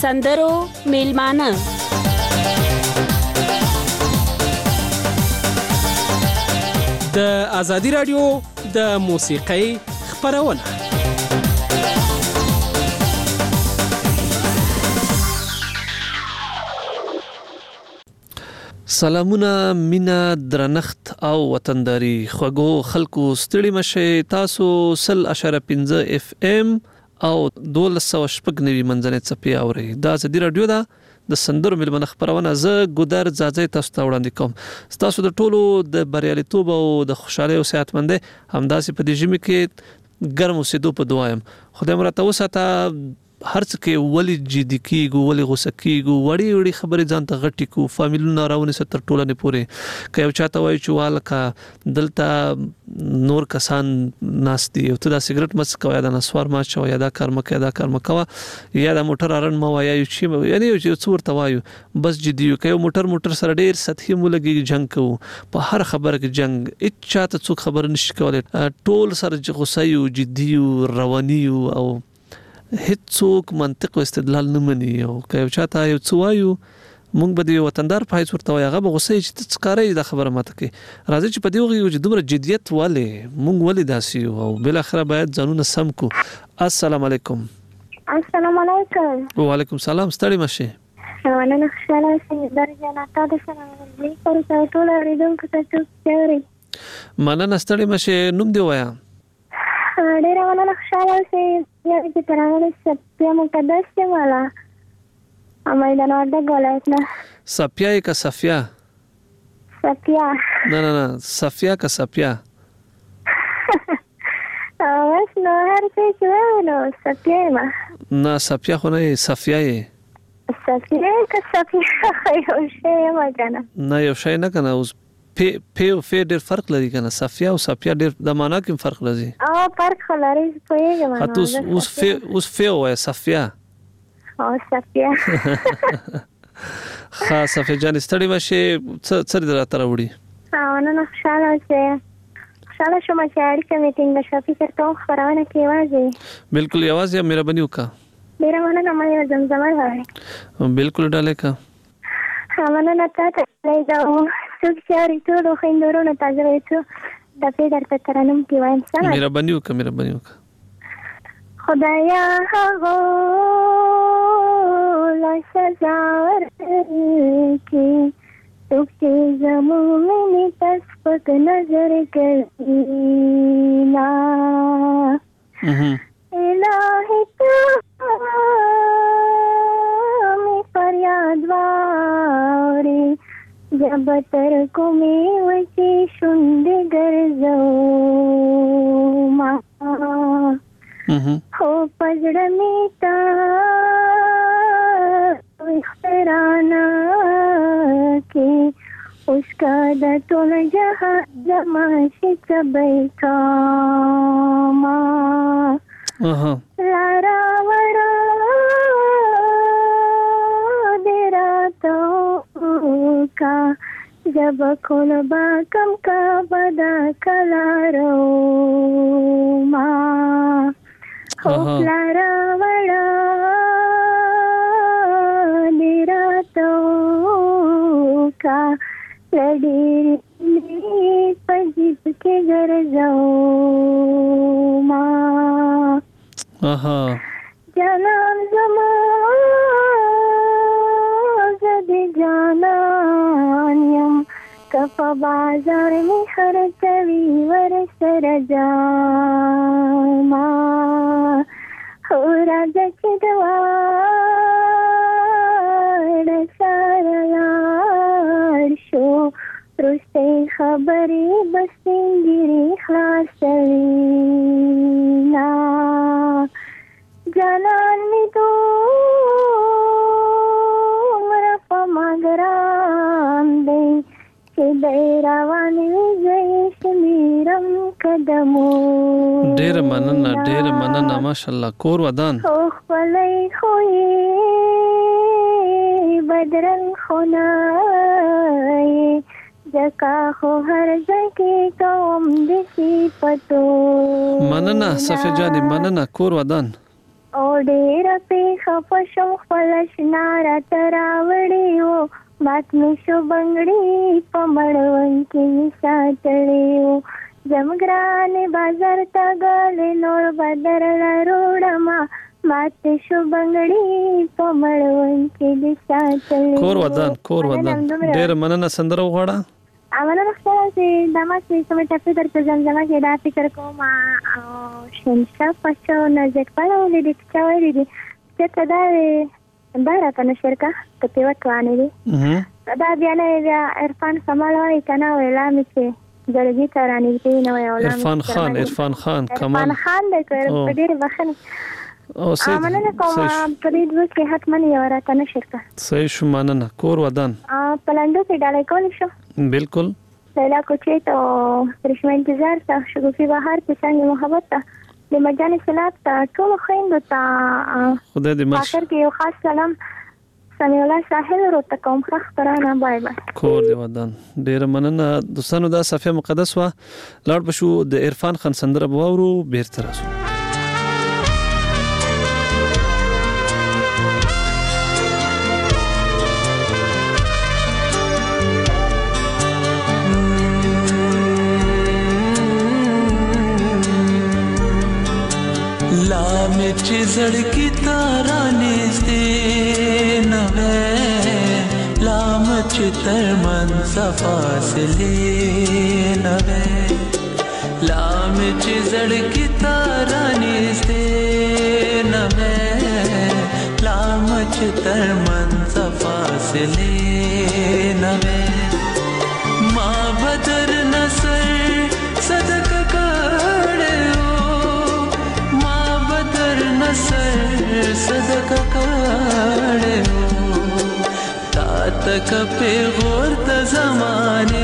سندرو میلمانه د ازادي رادیو د موسیقۍ خبرونه سلامونه مینا درنښت او وطنداري خوږو خلکو ستړي مشه تاسو 0.15 FM او 1290 منځنۍ چپی اوري دا ازادي رادیو دا د سندرو میلمنه خبرونه زه ګودر ځاځي تاسو ته وړاندې کوم تاسو د ټولو د بریالیتوب او د خوشحالۍ او صحتمندۍ همداسې په دې ژمي کې ګرم اوسېدو په دعا یم خدای مو راته وساته هر څه کې ولې جدي کېږو ولې غوسه کېږو وړې خبرې ځان ته غټې کو فامیلونه راونیسه تر ټولنې پورې که یو چاته وایي چې والکه دلته نور کسان ناست دي او ته دا سګرټ مه څکوه یا دا نسوار مه اچوه یا دا کار مه کوه یا دا کار مه کوه یا دا موټر هارن مه وایه یو شي یعنې یو څه ورته وایو بس جدي یو که یو موټر سره ډېر سطحي مو لګېږي جنګ کوو په هر خبره کې جنګ هېڅ چاته څوک خبره نشي کولی ټول سره غوسه یو جدي یو رواني یو او هیڅوک منطق او استدلال نه مني او که یو چاته یو څه وایو مونږ به د وطندار په حیث ورته وایو هغه به غوسه چې ته څه کاری دا خبره ماته کوي راځي چې په دې وغږیږو چې دومره جدیت ولې مونږ ولې داسې یو او بالاخره باید ځانونه سم کو السلام علیکم السلام علیکم وعلیکم السلام ستړي مشه مننه خوشاله اوسئ درجه تاسو سره دې پر ټول اورېدونکو ته چوکوري مننه ستړي مشه نوم دی وایا ډېر مننه خوشاله اوسئ چې ترانه سپیا مقدس دی والا میدان وردګ ولایت نه سپیا کا صفیا سپیا نه صفیا کا سپیا اوس نو هر څه چې نو سپیا ما نه سپیا خو نه صفیا یې سپیا کا سپیا یو شی ما کنه نه یو شی نه کنه اوس په ډېر فرق لري کنه صفیا او صفیا ډېر د معنا کې فرق لري فرق لري په یوه معنا اوس وای صفیا او صفیا خاصه فجان ستړي مشه څه راته راوړي نه خوشاله شوم چې اړیکه میټینګ نشه فکر کوم خبرونه کې واځي بالکل یوازې مهرباني وکړه ډېر مننه مې زمزمه وای بالکل ډاله کا مننه تاسو ته څوک چې ټول خويندورونه تاسو ته د پیډر په ترانم کې وایم سلام مهرباني وکړه خدایا هغه لا سزا ورکړي څوک چې زموږ تاسو په نظر کې نا الهی ته می فریاد واري جب تر کو می وچی شوند ګرځو ما هو پزړه می تا اخترانا کې اوس کا د ټول جهان زما شت بیتا ما لارا ورا دیراتو کا جب کول با کم کا بدا کلارو ما ہو لارا وڑا دیراتو کا لڑی پجیب کے گرزو ما جانان زمان زدی جانان یم کفا بازار می خرچوی ورسر جاما ہو راجا چی دوار سارلار شو رستے خبری بسنگیری خلاصوینا جانان می تو مرا پماگرام دے چی دیروانی زیش میرم قدمو ډیر مننه ماشاءالله کور ودان خوخ پلی خوی بدرنگ خونای جکا خو هر ځکه کوم دسی پتو مننه صفه جانی مننه کور ودان او ډیر په خفه شم خپل اشنا راته راوړې وو مات مې شو بنګړي په مړوند کې مې ساتړې وو زموږ ګرانې بازار ته ګلې نور به درله روړمه مات شو بنګړي په مړوند کې دې ساتلې کور ودان ډېر مننه سندره وغواړه مننه خپله چې دا ما چې کومې ټپې درته زمزمه کې دا فکر کوم او شنشه پچو نزدیک پاله ولیدې چې چا ویلي دي چې ته دا راته نشر کا ټپې وټوانې دي دا بیا نه بیا عرفان کمال وایي که نه ویلا مې چې جلدي ته رانږدې نه وایي عرفان خان کمال عرفان خان دی په ډېرې بخښنې مننه کوم په دې دوه کې حتما یو راته نشر کا صحیح شو مننه کور ودان په لنډو کې ډالۍ کولی شو بالکل لیلا کوچې ته کرشمه انتظار ته شګوفي بهار ته څنګه محبت ته د مجان سلات ته ټولو خویندو ته خدای دې مش اخر کې یو خاص سلام سمیع الله صاحب ورته کوم ښه خبرانه بای بای کور دی ودان ډیر مننه دوستانو دا صفه مقدس وا لاړ بشو د عرفان خان سندره بوورو بیرته راسو چې زړکی تارانې دې نوې لام چې تر منځ فاصلې نوې لام چې زړکی تارانې دې نوې لام چې تر منځ فاصلې نوې ما بدر نصر صدق سر صدقه کړو تا تک په غور ته زمانه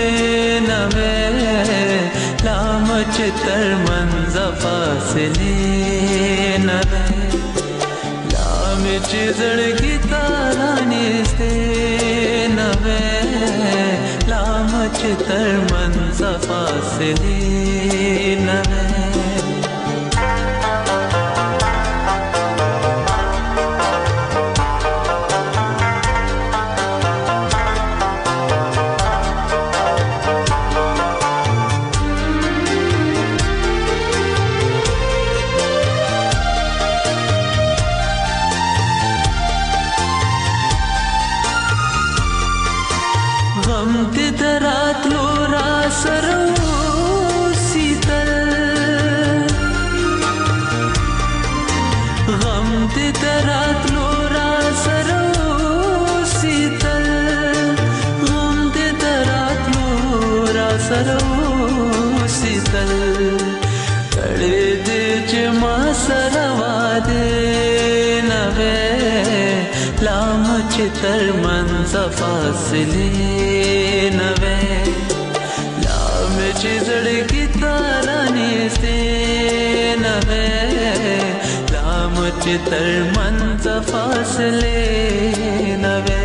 نوې لام چې تر منځ فاصلې نوې لام چې زړګي تارانې ستې نوې لام چې تر منځ فاصلې نوې تر منځ فاصلې نوې لام چې زړګي تارانې ستې نوې لام چې تر منځ فاصلې نوې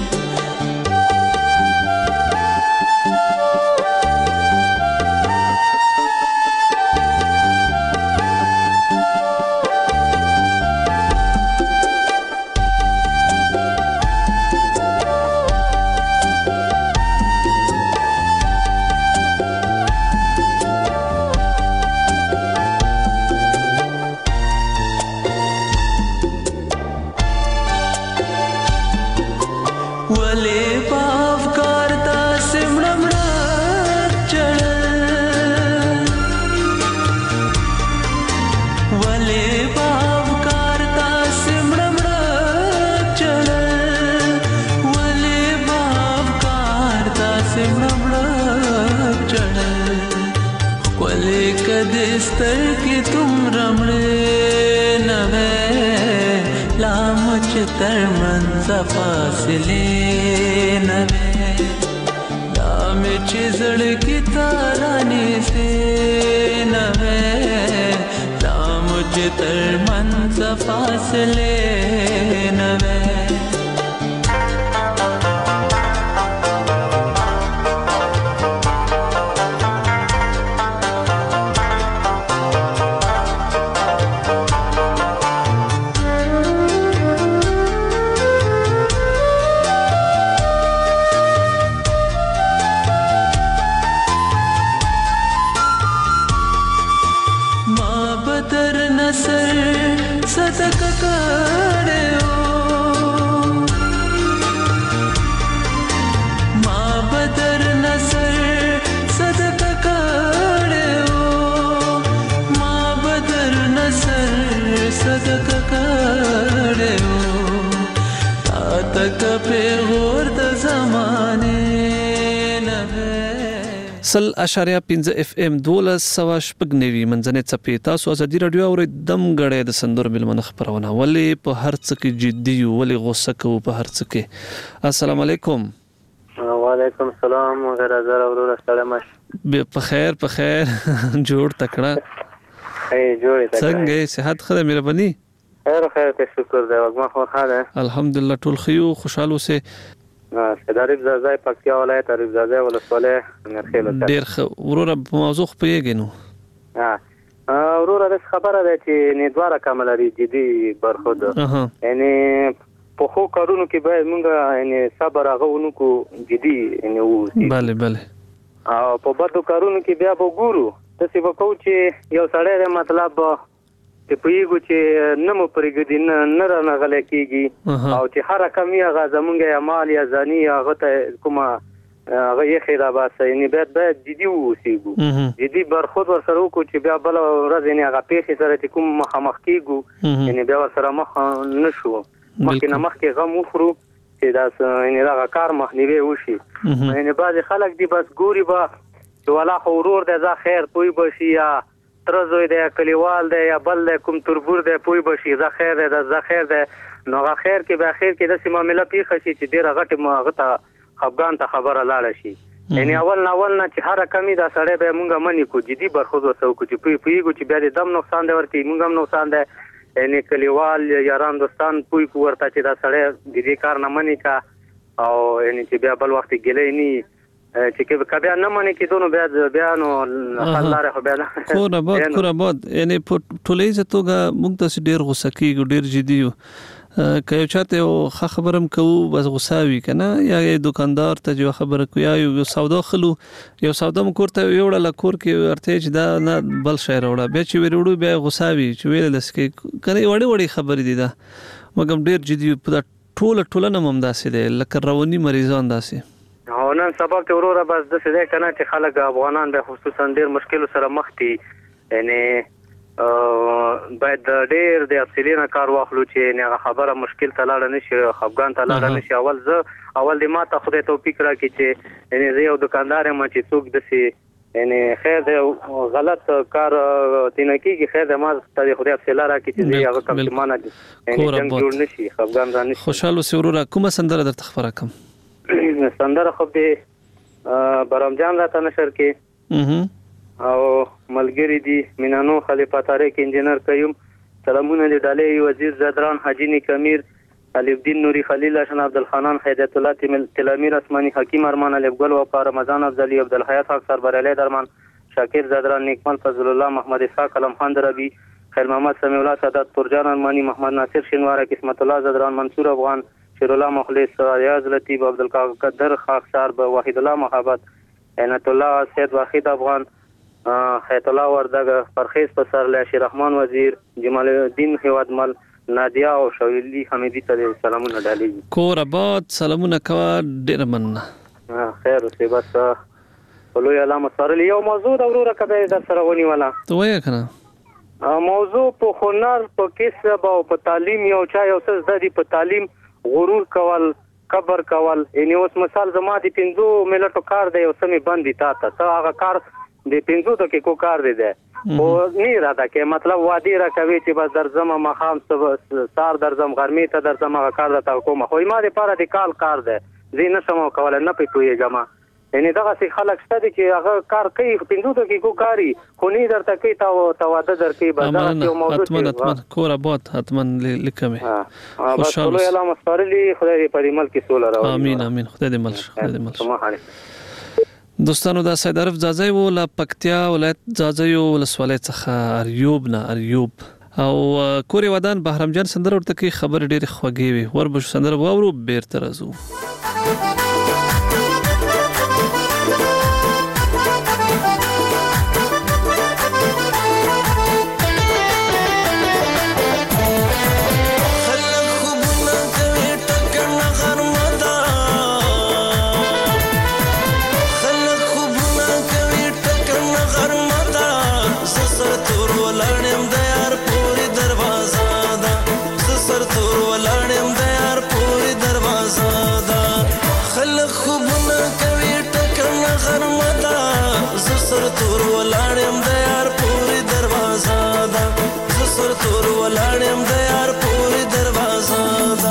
تر منځ فاصلې نوې لام چې زړګي تارانې ستې نوې لام چې تر منځ فاصلې نوې پیغور د زمانه نه 0.15 FM 1290 منځنۍ څپې تاسو ازادي رادیو او دم غړې د سندور ملمنه خبرونه ولې په هر څه کې جدي ولې غوسه کوو په هر څه کې. السلام علیکم. وعلیکم السلام غیر زر اورور سلام په خیر جوړ تکړه جوړ تکړه څنګه صحت خدای مهرباني خیر ته شکر دی وګما خو حاله الحمدلله ټول خيو خوشاله اوسه صدارب زازای پکتیا ولایت عارف زازای ولسواله مرخیل ډیر وروره په موضوع پیږي نو وروره د خبره ده چې نه دواره کامل لري جدي برخود یعنی په خو کارونو کې به موږ یعنی صبر غوونو کو جدي یعنی وسی bale او په بدو کارونو کې بیا وګورو تاسو وکاو چې یو سړی مطلب چې پیګو چې نمو پرګدي نه رانغل کېږي او چې هر کمی غا زمونږه اعمال یا ځاني هغه ته کومه هغه یې خیره باسه یعنی باید جدي ووسیږو جدي برخود ورسره وکړو چې بیا بل ورځ یعنی هغه پیښې سره چې کوم مخامخ کېږو یعنی بیا ورسره مخ نشو مخکې غم وخورو چې دا یعنی هغه کار مخنیوي وشي یعنی بعض خلک دی بس ګوري با چې والا اورور د ځا خیر پوي بشي یا ترزوی دی کلیوال دی یا بل کوم تربور دی پوي بشي ځا خیر دی ځا خیر دی نو هغه خیر کې به خیر کې د معاملې پیښه شي چې ډیر غټه ماغه خفغان ته خبره لاړه شي یعنی اول نه چې هر کمی دا سړی به مونږه منی کو جدي برخود وسو کو چې پیګو چې بیا د دم نقصان دی ورته مونږ هم نقصان دی یعنی کلیوال یاران دوستان پوي کو ورته چې دا سړی د دې کار نه منی کا او یعنی چې بیا بل وخت ګلې ني چې کبه نه منی کې دونو بیا نو خلاره خو بیا کور بعد یعنی په ټولې توګه موږ تاسو ډیر غوسه کیږو ډیر جدي یو که یو چاته خبرم کوو بس غوساوي کنه یا دکاندار ته جو خبره کوي یو سودا خلو یو سودا مکورته یوړه لکور کې ورته چې دا نه بل شهر وړه بیا چې وروړو بیا غوساوي چې ویل لسکه کنه وړي خبرې دي دا مګم ډیر جدي په ټوله نه ممداسه دي لکه رواني مریضان داسي او نن سبا ته وروره بس د څه ده کنه چې خلک افغانان به خصوصا ډیر مشکل سره مخ دي یعنی باید ډیر د افسلینا کار واخلو چې نه خبره مشکل ته لاړ نشي افغان ته لاړ نشي اول د ما ته خدای توفیق راکړي چې یعنی زه یو دکاندار ما چې څوک دسي یعنی خیر دی غلط کار تینه کیږي خیر دی ما ته خدای افسلا راکړي چې هغه کم چې مانه دي یعنی څنګه جوړ نشي افغان ځان نشي خوشاله سرور کومه سندره درته خبره کوم سندره خو به برامجان راته نشر کې او ملګری دی مینانو خلیفہ طارق انجینر قیوم سلامونه دی ډالې وزیر زدران حاجی کمیر علي الدین نوري خلیل حسن عبدالخانان هدایت الله تلامیر اسماني حکیم ارمان علي ګل و رمضان افضلی عبدالحیات حق سربر علی درمان شاکر زدران نیکمل فضل الله محمد اسحاق علم خان دربی خیر محمد سمیع الله سادات ترجان ارمانی محمد ناصر شینواره قسمت الله زدران منصور افغان شیر الله مخلص ریاض لطیف عبدالقادر خاکسار وحید الله محبت عنایت الله سید واحد افغان حیات الله وردګ پرخیز پسرلی شیر رحمان وزیر جمال الدین هوادمل نادیا او شویلی حمیدی ته سلامونه ډالې کور آباد سلامونه کوا ډیر مننه خیر اوسې بس ولوی علامه سره یو موضوع د وروره کبه در سره ونیوله ته وایې کنه موضوع په هنر په کسب او په تعلیم یو چا یو څه د دې په تعلیم غرور کول کبر کول یعنی اوس مثال زما دي 5 ملټو کار دی او سمې باندې تا هغه کار د 5 دقیقو کار دی او نه را ده کې مطلب وادي را کوي چې بس درځم مخام سار درځم غرمې ته درځم هغه کار راته کوم خو ما لپاره د کار دی زه نشم کولای نه پېښويږم یعنی دغه څه خلک شته چې هغه کار کوي 5 دقیقو کاری خو نه درته کوي تا واده درکې بس دا یو موضوع اتمن کور آباد اتمن لیکمه خوشاله علامه سپارلی خدای دې په ملک کې سول راوړي امين خدای دې ملش دوستانو دا سید عرف زازای ولا پکتیا ولایت زازای ولسوالۍ څخه اریوب او کوري ودان بهرام جان سندره ورته کې خبر ډېر خوږی وي وربش سندره واورو بیرته راځو سر تور ولاړم د یار پوری دروازه خوبونه کوي ټکرنه غرمه ده زه سر تور ولاړم د یار پورې دروازه ده زه سر تور ولاړم د یار پورې دروازه ده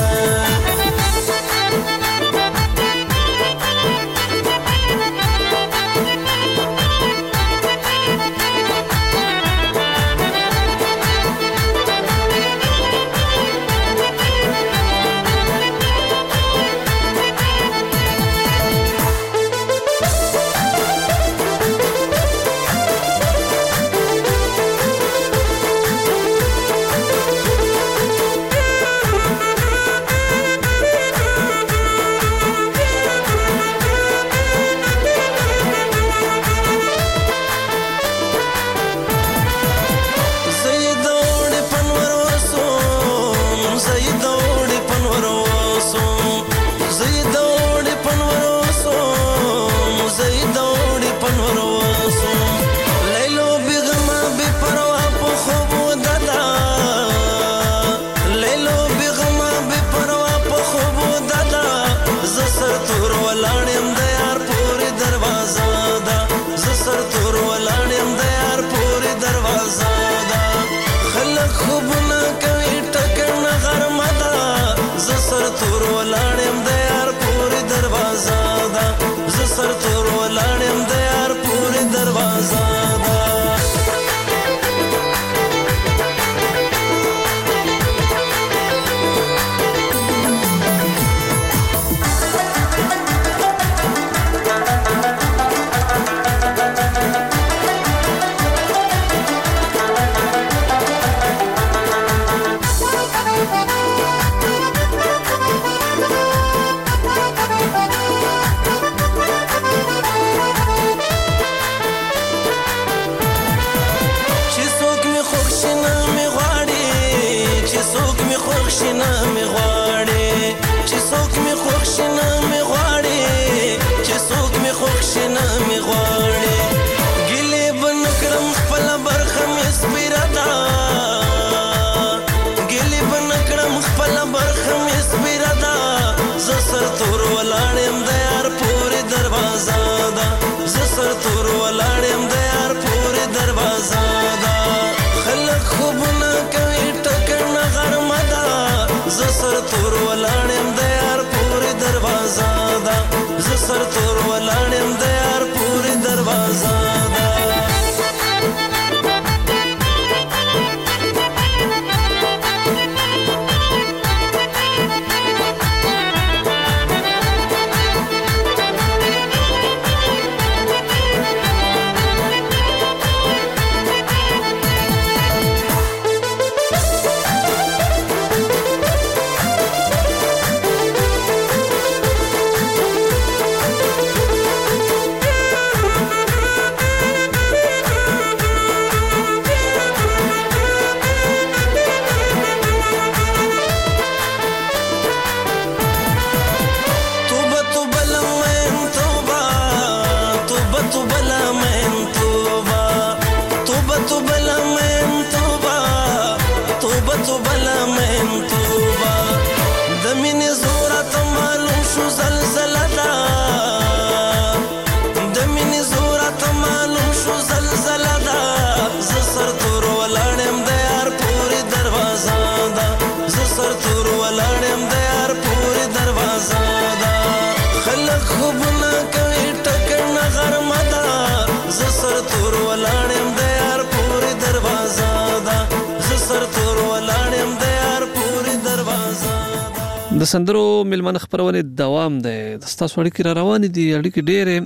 د سندرو ملمن خبرونه دوام دی د تاسو اړیکې را روان دي اړیکې ډېرې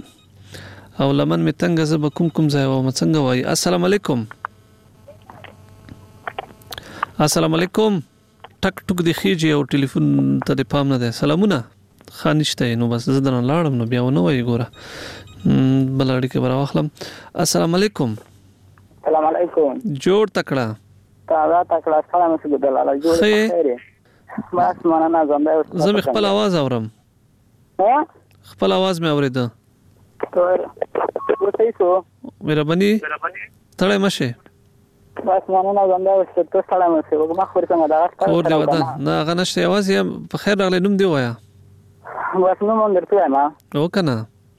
او لمن می تنګ زب کوم ځای و مڅنګ وای السلام علیکم السلام علیکم ټک ټک دی خيږي او ټلیفون ته د پام نه ده سلامونه خانشته نو بس زه درن لاړم نو بیا ونه وای ګوره بل اړیکې برا واخلم السلام علیکم السلام علیکم جوړ تکړه سلام سګ دلاله جوړ خیر بس مننه زه خپل आवाज اورم خپل आवाज مې اوریده وڅېسو مهرباني تړای مشه بس مننه زنده ورته سلام سره ما خبر څنګه دا اور دی ودا نه غنښت आवाज یې په خیر راغلی نوم دی وایا بس نو مون درته ما او کنه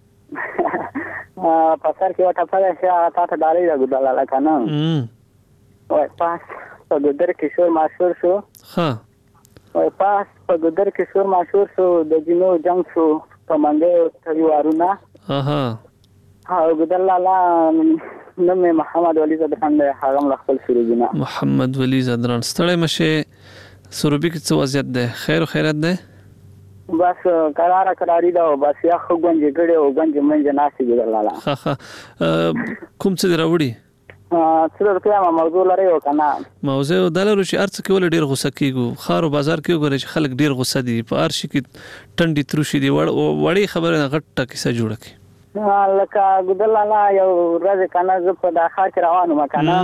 پسر کې وټه پاره شي تا ته ډالۍ راغله کنه وای پاس په ګدر کې شور ماشور شو ها وای پاس په ګدر کې شور ماشور شو د جنو جنگ شو په منګه تریوارونه اها او ګدر لالا نوم محمد ولی زدران دی هغه خپل شروع دي محمد ولی زدران ستړی مشه سروبي کې څه وضعیت ده خیر او خیرت ده بس قراری دا بس یا خو گنج ګړې او گنج منځ ناسي ګدر لالا ها ها کوم څه دراوړي څه درته موضوع لري او کنه موضوع دلته چې ارڅ کې ول ډیر غوسه کیږي خار او بازار کې وګورئ چې خلک ډیر غوسه دي په ارشي کې ټنډي تروشي دي وړي خبره غټه کیسه جوړه کی لکه ګدر لالا یو ورځ کنه زه په داخل کې روانم کنه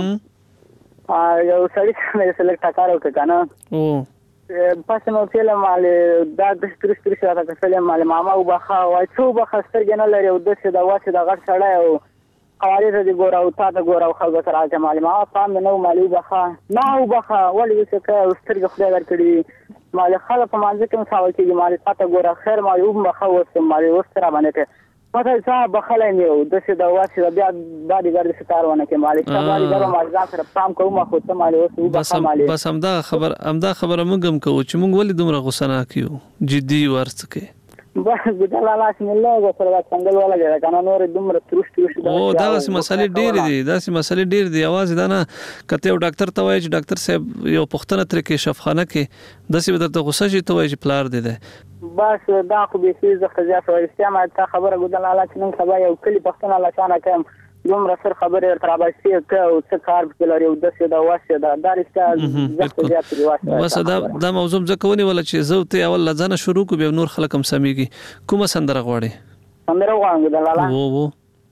یو سړی سلیکټ کارو کنه او پس نو تل مال دا د سترستري سره تاسو مال ماما او بخا وای څو بخستر کنه لري او د څه د واسه د غټ سړی او قوارې ته ګور او تا ته ګور او خلک سره راځي مال ما پام نو مالي بخا نه او بخا ولې څه کوي سترګ خدای درکړي مال خلک په مانځ کې مساوي کې مال تا ته ګور خیر مال او بخا وسه مال وسره باندې پته ځا بخلای نیو د څه د واسه بیا باندې ګرځي ستارونه کې مال ته باندې ګرو مال ځان سره پام کوم خو ته مال وسه بخا مال بس همدا خبره موږ هم کوو چې موږ ولې دومره غوسه نه کیو جدي ورڅکه بس ګدل الله بسم الله وسره څنګه ولا جره کنه نور دومره تروش او دا مسالې ډېر دي اواز دا نه کته یو ډاکټر ته وایي چې ډاکټر صاحب یو پښتنه تر کې شفخانه کې داسې بدرته غوسه شي ته وایي چې پلار دی بس دا خو به سیز خزیا سو استعمال تا خبره ګدل الله چې نن سبا یو کلی پښتنه الله شانه کوم دومره سر خبره تر باسي او څه کار وکړي او د څه د واسه دا درسته زیات دی واسه بس دا موضوع ځکهونی ولا چې زوته اول لزانه شروع کو به نور خلک هم سميږي کومه سندره غواړي سندره غواړم ګدل الله وو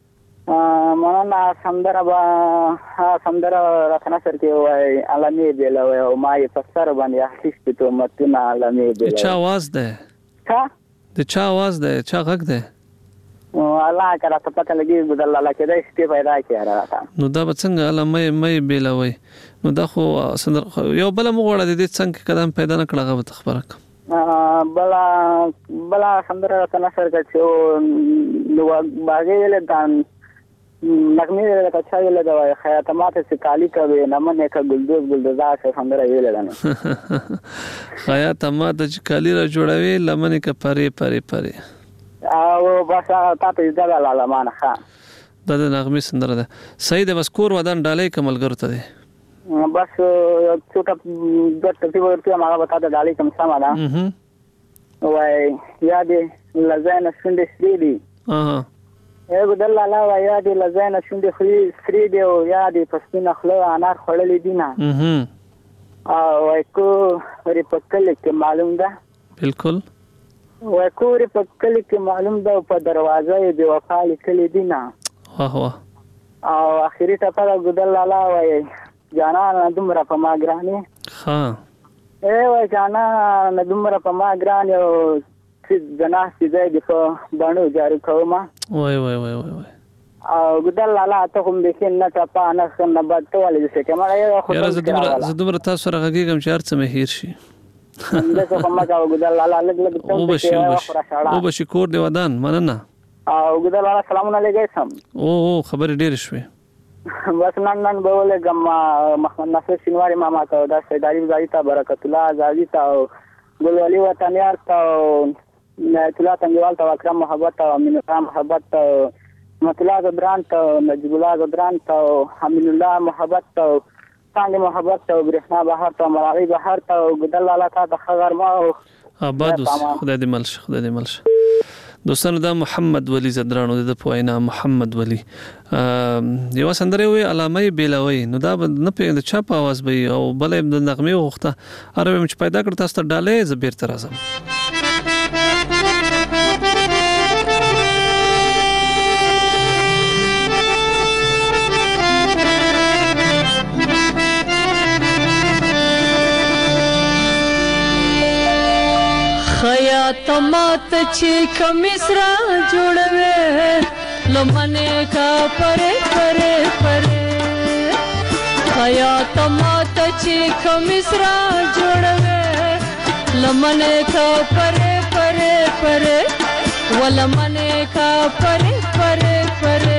مانا سندره راتنه سر کې وای علامه بیل او ما یې فسر باندې احساس ته متنا علامه بیل چا आवाज ده د چا आवाज ده چا غږ ده الله کرا ته پته لګي ګدل الله کې دا شته پیدا کیاره نو دا څنګه علامه بیل وای نو دا خو سندره یو بل مغوړه د دې څنګه قدم پیدا نکړه غو تخبرک بلا سندره راتنه سر کې نو باغې له دان نغمه له کچا ویل دا وای خیاتمات سے کالی کا وی نمنه کا گلدوزا سے سندره ویل نه خیاتمات چې کالی را جوړوي لمنه کا پری او بس تاسو دا لاله ښه دا د نغمه سندره ده صحیح ده بس کور ودان ډالۍ کمل ګرته ده بس څوټه دټ په ورته ما بتا ده ډالۍ کم سم ده وای یاد لزاین شوند سری یو ګدل لاله وای یاد لزاین شوند سری دی او یاد پسینه خلو انار خړلې دینه او کو ری پکل کې معلوم ده بالکل وکوري په کلی کې معلوم ده په دروازه دی وفا لیکلې دینه واه او اخیری ته پر ګدل لاله وای جانا دومره په ما ګرانه ها وای جانا دومره په ما ګرانه او چې جنا چې دی په باندې جاری کوما وای او ګدل لاله ته کوم د کین نه ټپا نه څنګه بده ولې چې کما یو خو زه دومره تاسو سره غږیږم چې هرڅه مهیر شي دغه کومه دا ګدل لاله لګ او بشي کور دی ودان مننه او ګدل لاله سلام علیکم او خبر ډیر شوي بس نن بوله ګم محمد ناصر شینواری ماما ته دا سیداری زایتا برکت الله زایتا او ګلولي وطنیار ته نعمت تنګوال ته اکرم محبت او امین الله محبت مطلع زدران ته نجیب الله زدران ته امین الله محبت ته څنګه محبت او برېښنا بهر ته مراغي بهر ته ګدل لاله ته خبر ما آباد خدای دې ملش دوستانو دا محمد ولی زدرانو د پوینا محمد ولی یو سندره وی علامه بیلوي نو دا نه پیند چا په आवाज به او بل د نغمه وخته عربي مچ پیدا کړ تاسو ته ډاله زبیر تر اعظم خیات مات چې کمسرا جوړوي لمنه کا پره خیات مات چې کمسرا جوړوي لمنه کا پره پرے ولمنے کا پرے پرے پرے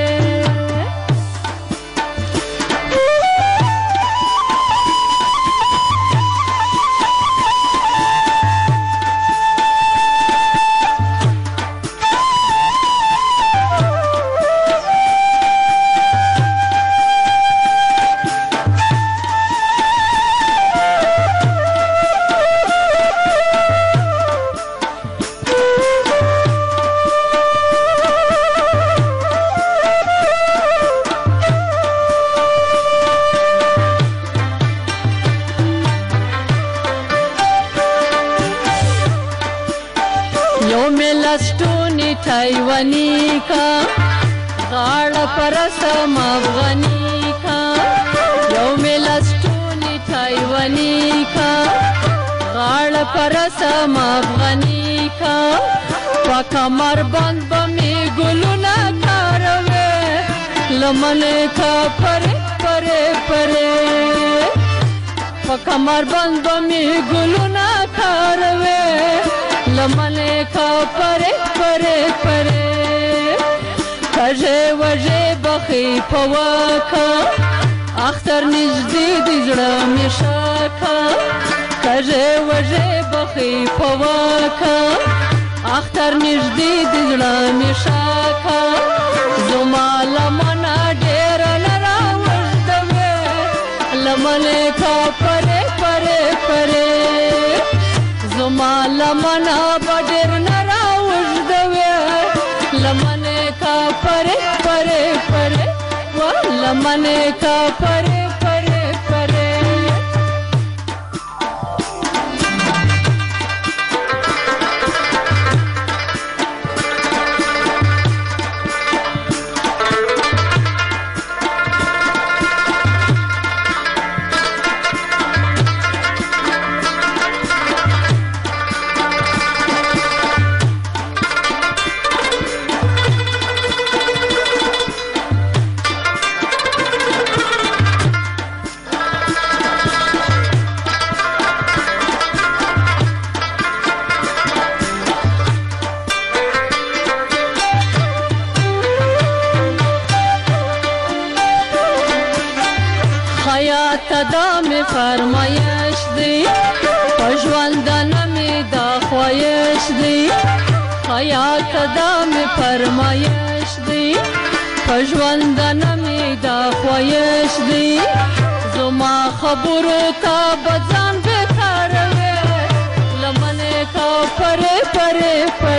تایوانی کا غاړه پرسم افغانی کا یو ملستونی تایوانی کا غاړه پرسم افغانی کا پکمر بند بمی ګلونه کاروي لمنه کا پرے پرے پرے پکمر بند بمی ګلونه کاروي لمنه کا پرے پرے پرے کژه وژه بخی پواکا اختر نږدې د زړه مې شاکا کژه وژه بخی پواکا اختر نږدې د زړه مې شاکا زما لمنه ډېر نه راوږدوي لمنې کا پرې پرې پرې زما لمنه به ډېر نه لمنے کا پرے پرے پرے لمنے کا پرے پرے پرے دا می فرمایش دی پژوندن می دا خوایش دی حیات دا می فرمایش دی پژوندن می دا خوایش دی زما خبرو تا بزن بکاروي لمنه کا پرے پرے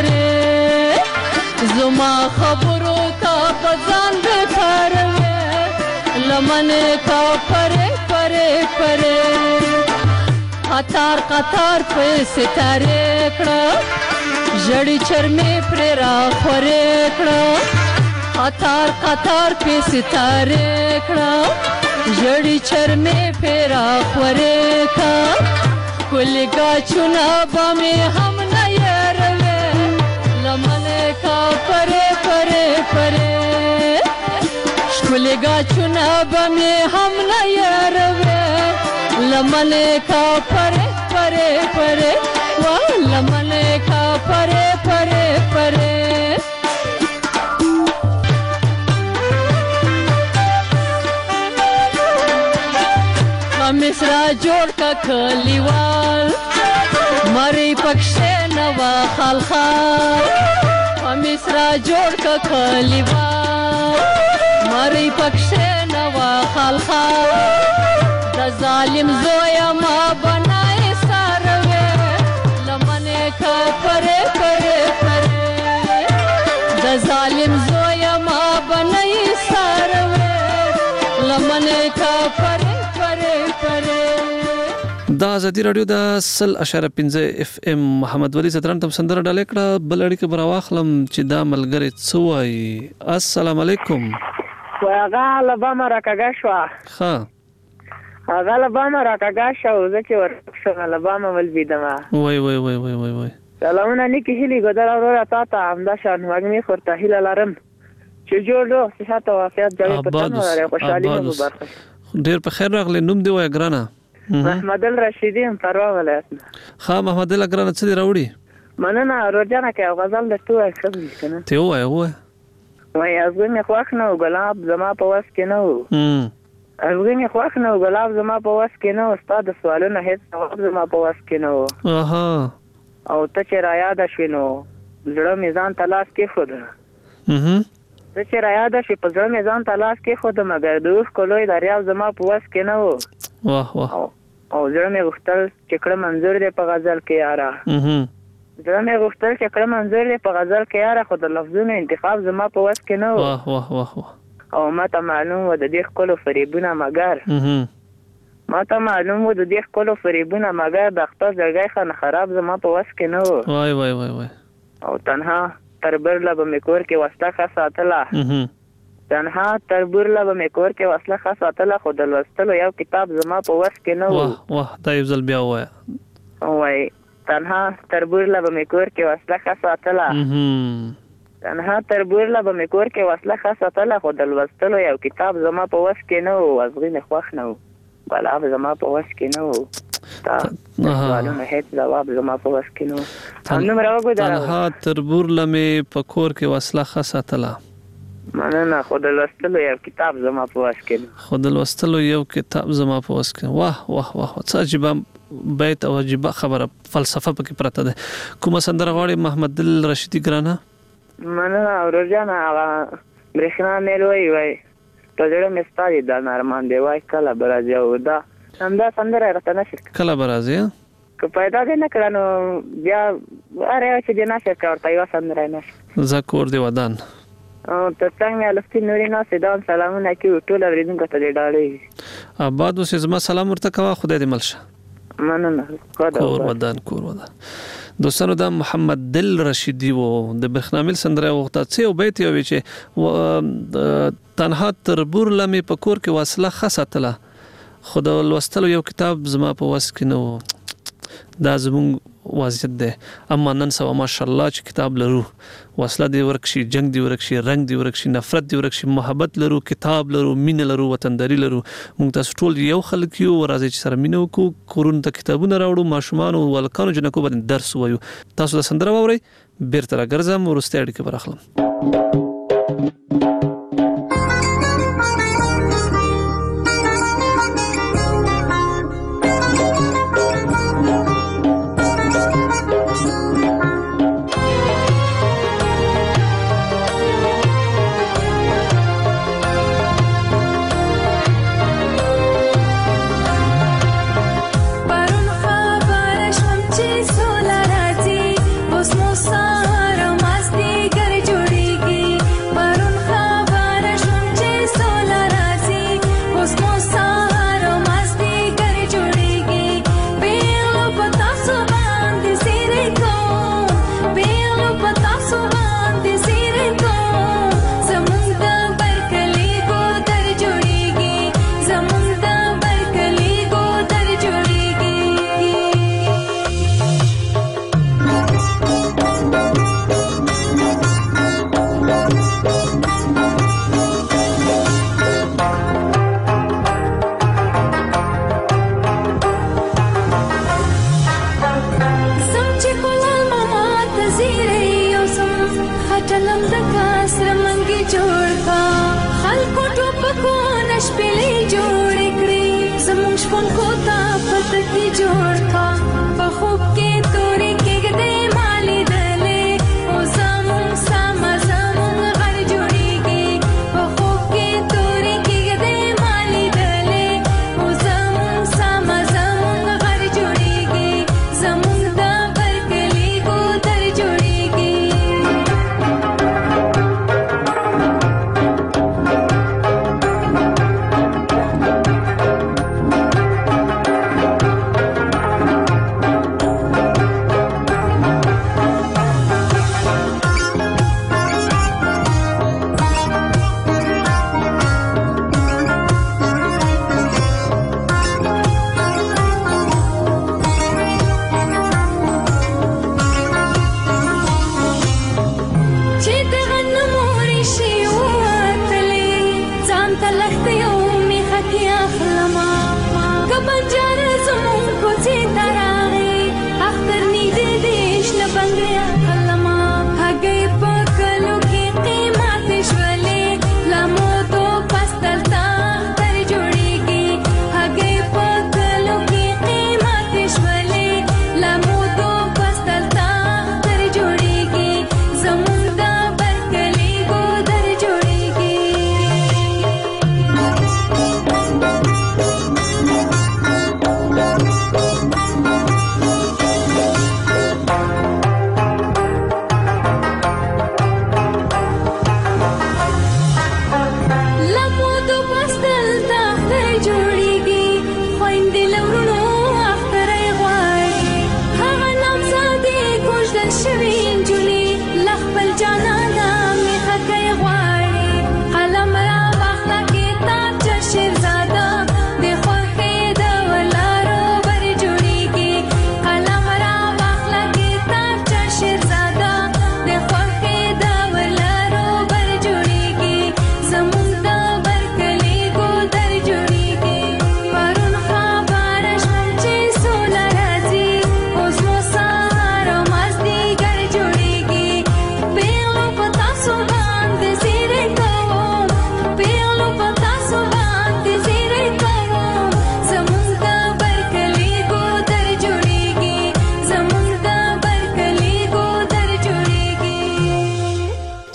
پرے زما خبرو تا بزن بکاروي لمنه کا پرے پرے پرے قطار قطار په ستاره کړه جړی چرمه پر را خورې کړه قطار قطار په ستاره کړه جړی چرمه پر را خورې کړه کولګا چونه بمه هم نه يروي لمنه کا پرے پرے پرے کولګا چونه بمه هم نه يروي لمنے کا پرے پرے پرے لمنے کا پرے پرے پرے مصرا جوړ کا کلیوال مری پکشه نوا خالخال مصرا جوړ کا کلیوال مری پکشه نوا خالخال ظالم زویا ما بنائے ساروے لمنے کا پرے پرے پرے ظالم زویا ما بنائے ساروے لمنے کا پرے پرے پرے دا ازادي رادیو د 100.15 اف ام محمد ولی زدران تم سندره ډالې کړه بل اړیکه براواخلم چې دا ملګری څوای السلام علیکم واغه لبا راکاګه شو ها هغه لبا راکاګه شو ځکه ورڅ لبا ول بيدما وای وای وای وای وای وای سلامونه نیکی هلی ګدر اورا تا ته همدا شان وګمی خورته هله لارم چې جوړو صحت او عافیت دې په تاسو لري خوشالي مو برخه ډیر په خیر راغلی نوم دی وای ګرانه محمد الرشیدی پروا ولایت ها محمد الګرانه څه دی راوړي مننه روزانه کې غزل د تو اخلي کنه ته وای وای ازغه مې خوښ نه ګلاب زما په واس کې نه و ازغه مې خوښ نه ګلاب زما په واس کې نه و استاد سوالونه هیڅ جواب زما په واس کې نه و او ته چې را یاد شې نو زړه مې ځان تلاش کې خود ته چې را یاد شې په زړه مې ځان تلاش کې خود مګر د اوس کولوي دریاب زما په واس کې نه و او زړه مې غوښتل چې کړه منظور دې په غزل کې یاره زړه مې غوښتل چې کړه منظور دې په غزل کې یاره خو د لفظونو انتخاب زما په واس کې نه و او ما ته معلوم و د دې ښکلو فریبونه مګر ما ته معلوم و د دې ښکلو فریبونه مګر د اختر زړګی خانه خراب زما په واس کې نه و وای او تنها تر برله به مې کور کې وسله ښه ساتله تنها تر برله به مې کور کې وسله ښه ساتله خو د لوستلو یو کتاب زما په واس کې نه و دا یو ځل بیا وای تنها تر برله به مې کور کې وسله ښه ساتله تنها تر برله به مې کور کې وسله ښه ساتله خو د لوستلو یو کتاب زما په واس کې نه و ازغې مې خوښ نه و ګلاب زما په واس کې نه و سوالونه هیڅ جواب زما په واس کې نه و هم نمره وګورئ تنها تر برله مې په کور کې وسله ښه ساتله مننه خو د لوستلو یو کتاب زما په واس کې نه خو د لوستلو یو کتاب زما په واس کې واه څه عجیبه بیت او عجیبه خبره فلسفه پکې پرته ده کومه سندره غواړي محمد دل رشیدي ګرانه مننه روزانه هغه برېښنا میل وای ته زړه مې ستا دی دا نارمان دی وای کله به راځي او دا همدا سندره راته نشر کله به راځي که پیدا دې نه کړه نو بیا هر یو چې دې نشر کړه ورته یوه سندره یې نشر زه کور دې ودان تر څنګ مې الفتي نورې ناستې دا سلامونه کوي ټول اورېدونکو ته دې ډاډې آباد اوسې زما سلام ورته کوه خدای دې مل شه مننه کور ودان دوستانو دا محمد دل رشیدي و د برخنامل سندره وغوښته څه یو بیت یو چې تنها تر برله مې په کور کې وسله ښه ساتله خو د لوستلو یو کتاب زما په وس کې نه و دا زمونږ وضعیت دی اما نن سبا ماشاءالله چې کتاب لرو وسله دی ورک شي جنگ دی ورک شي رنگ دی ورک شي نفرت دی ورک شي محبت لرو کتاب لرو مینه لرو وطنداري لرو موږ تاسو ټول یو خلک یو راځي چې سره مینه وکړو کورونو ته کتابونه راوړو ماشومان او ولکانو جنکو باندې درس وایو تاسو د سندره واورئ بیرته راګرځم ورسته اړیکه پر اخلم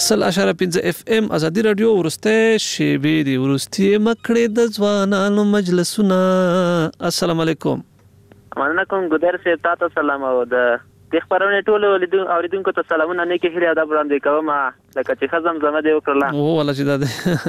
100.5 FM ازادي رادیو ورسته شیبې دی ورستی مکړې د ځوانانو مجلسونه. السلام علیکم. مننه کوم ګودر صاحب، تاسو سلام او د خبرونه ټول اوریدونکو ته سلامونه نه کې هریا د وړاندې کوم لکه چې خزم زمه دی وکړه. او والله چې دا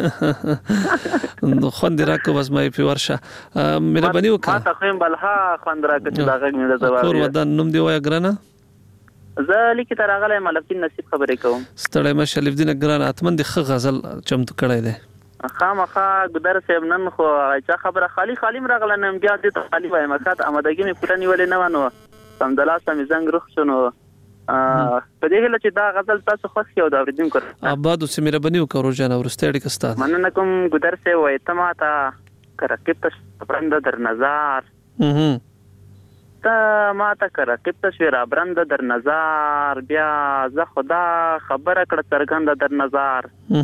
نو خوند راکو بس مې په ورشه مهرباني وکړه. ما ته خیم بلها خوند راکو چې دا غږ مې د ځواب. کور ودان نوم دی وای ګرانه. زه لیکي تر غلې ملکین نصیب خبرې کوم. ستړی مشه لفدین ګرانه اتمن د خ غزل چمتو کړی دی. خامخا ګودر صاحب نن خو چا خبره خالی مرغله نم بیا دې ته خالی وایم مخاط آمدګی مې پوره نیولې نه ونه سمدلا سم زنګ روخ شنو په دې هله چې دا غزل تاسو خوښ یو دا اوریدونکو آباد او سمیره بنیو کورو جان ورسته اړیکه ستاسو. مننه کوم ګودر صاحب وای ته ما ته کرکټ برند در نظر ته ما ته کرکټ تصویر برند در نظر بیا زه خدا خبره کړ څرګند در نظر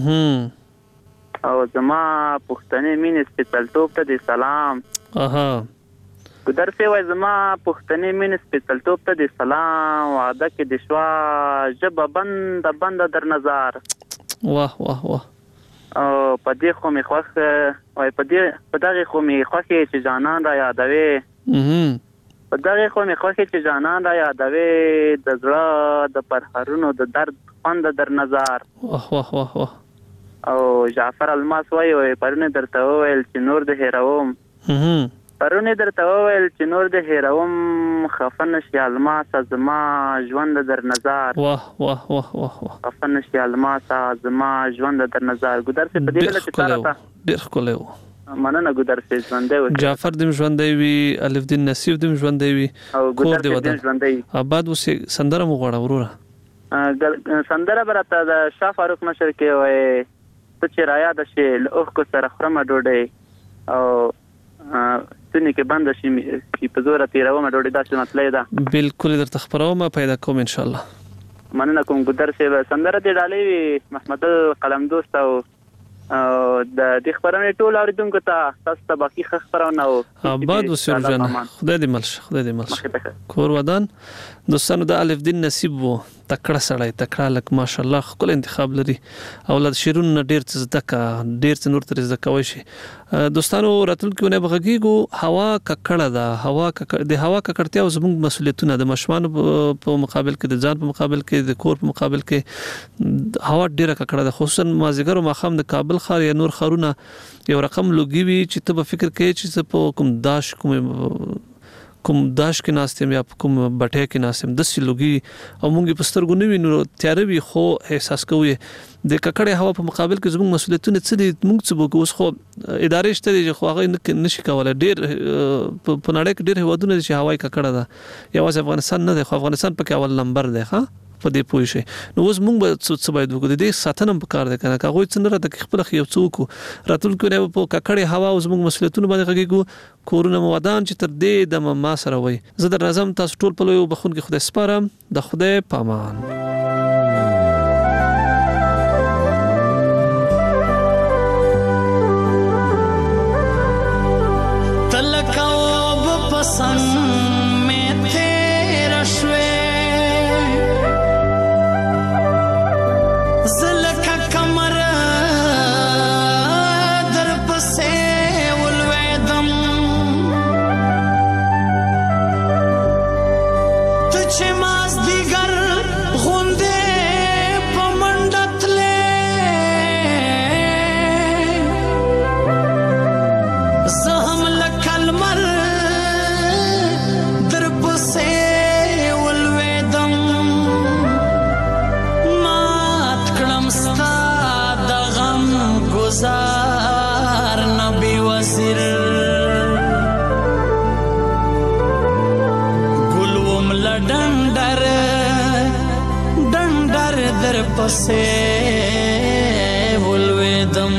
او زما پښتنې مين سپیشل ټوپ ته دي سلام. ګودر صاحب وای زما پښتنې مين سپیشل ټوپ ته دي سلام وعده کې د شوا جب بند در نظر. واه واه واه. او پدې خو می خوښ وای پدې خو می خوښ چې جانان را یادوي پدې خو می خوښ چې جانان را یادوي د زړه د پرهرونو د درد خوند در نظر. واه واه واه واه. او جعفر الماس وای پرونه درته ویل چې نور د هیروم پرونه درته ویل چې نور د هیروم خفن شي الماس زما ژوند در نظر. واه واه واه واه. خفن شي الماس زما ژوند در نظر. ګودر څه په دې له چاره ډیر خلک مننه ګودر څه ژوندې و جعفر دم ژوندې وی الف دین نصیب دم ژوندې وی او ګودر دې ژوندې آباد وسه سندره مو غواړه وروره سندره برته د شاه فاروق مشر کې وای ته چې را یاد شي له کو سره خرمه ډوډۍ او څنګه کې بند شي په زور تیرومه ډوډۍ داسې مطلب ده. بالکل درته خبرومه پیدا کوم ان شاء الله. مننه کوم ګودر صاحب سندره دې ډالې محمد قلم دوست او د دې خبرونه ټول اوریدونکو ته تاسو ته باقي خبرونه او آباد وسر جان خدای دې ملش کور ودان دوستانو د الف دین نصیب وو تکړه سړی تکړه لک ماشاءالله خپل انتخاب لري اولاد شیرون ډیر څه زدکا ډیر څه نور تر زدکوي شي. دوستانو راتلونکو نه بغږیګو هوا ککړه ده هوا ککړتیا زموږ مسولیتونه د مشوان په مقابل کې د ځان په مقابل کې د کور په مقابل کې هوا ډیره ککړه ده خصوصا مازیګر او مخام د کابل خار یا نور خارونه یو رقم لوګي وي چې ته به فکر کوي چې په کوم داش کې ناستم یا کوم بټه کې ناستم د سلوګي او مونږ په سترګو نه وینو تیاروي خو احساس کوي د ککړې هوا په مقابل کې زموږ مسولیتونه څه دي مونږ څه وکړو اوس خو ادارې شته چې خو هغه نشي کولای ډېر په نړۍ کې ډېر هوادونه چې هوا ککړه ده یوازې افغانستان نه دی خو افغانستان پکې اول نمبر دی ها په دې پوه شي نو اوس مونږ به څه باید وکړو د دې ساتنه په کار ده کنه هغه څنګه راته خپل خیو څوک راتلونکو نه په ککړې هوا او زموږ مسولیتونه باندې غږیږو کورونه مودان چې تر دې د ما سره وي زه در نظم تاسو ټول په لوی بخون کې خدای سپارم د خدای پامان. تلکاو پسند میں تیرا شوے زلکا کمر در پسے ولویدم تچے ماز دیگر غندے پمنڈت لے زہم لکل مر در پسے ولویدم مات کڑم ستا دغم گزار نبی وزیر گلوم لڈنڈر در پسے ولویدم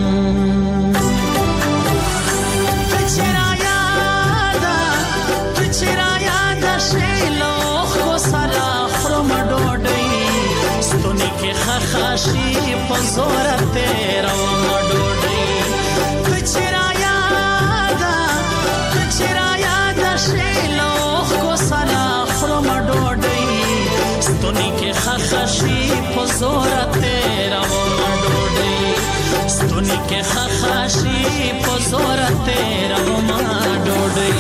خاشی پزور تیرا ومڈوڑی کچرا یادا شیلوخ کو سلا خرم ڈوڑی ستونی کے خاشی پزور تیرا کې خخاشي په زور تیرو ما ډوډۍ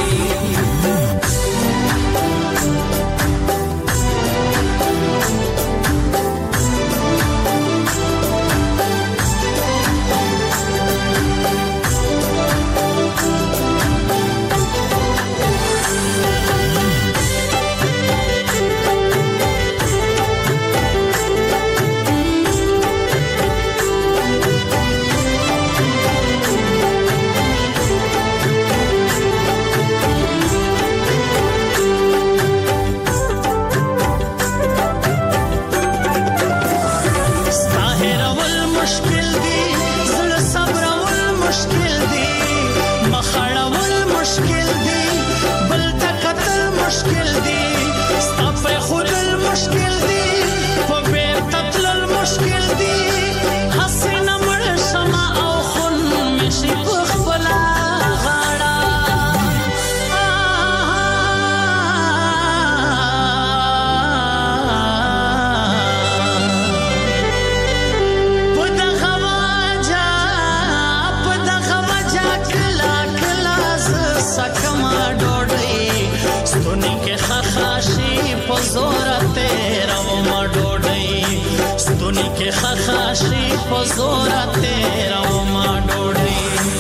خخاشي په زور تیرو ما ډوډۍ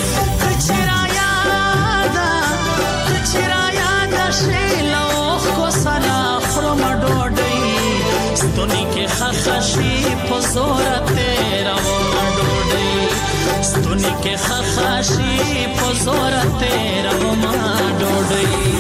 کچرا یادا شیلو خو سلا خرم ډوډۍ ستونی کې خخاشي په زور تیرو ما ډوډۍ ستونی کې خخاشي په زور تیرو ما ډوډۍ